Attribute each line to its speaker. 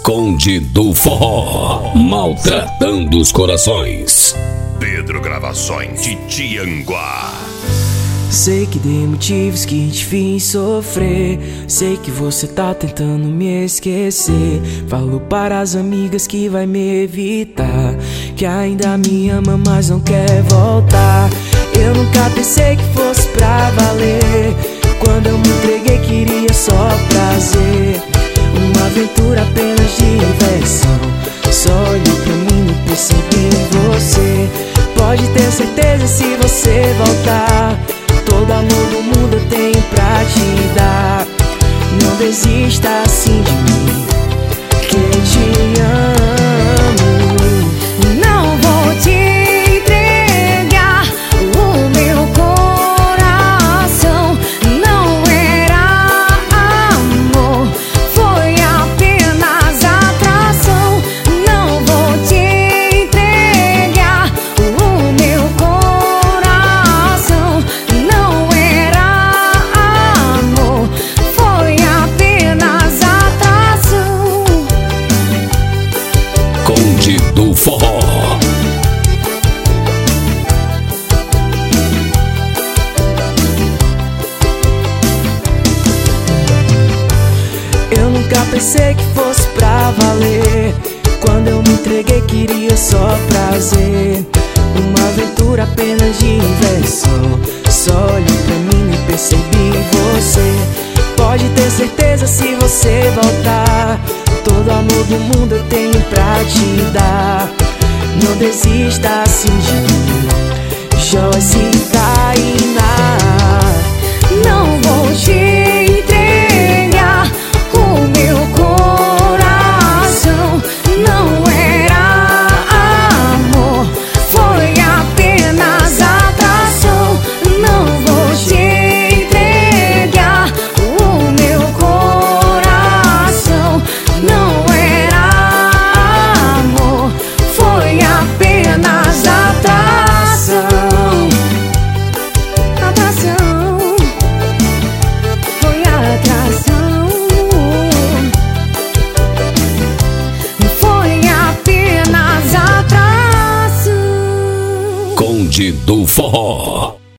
Speaker 1: Conde do Forró, maltratando os corações.
Speaker 2: Pedro Gravações de Tianguá.
Speaker 3: Sei que dei motivos que te fiz sofrer. Sei que você tá tentando me esquecer. Falou para as amigas que vai me evitar, que ainda me ama, mas não quer voltar. Eu nunca pensei que fosse pra valer. Quando eu me entreguei queria só prazer, uma aventura apenas de diversão. Só olhei pra mim e percebi em você. Pode ter certeza, se você voltar, todo amor do mundo eu tenho pra te dar. Não desista assim de mim, que eu te amo.
Speaker 4: Não vou te entregar o meu coração. Não era amor, foi apenas atração. Não vou te entregar o meu coração. Não era amor, foi apenas atração.
Speaker 1: Conde do Forró.
Speaker 3: Eu nunca pensei que fosse pra valer. Quando eu me entreguei queria só prazer, uma aventura apenas de diversão. Só olhei pra mim e percebi você. Pode ter certeza, se você voltar, todo amor do mundo eu tenho pra te dar. Não desista assim de mim, Joyce Tainá.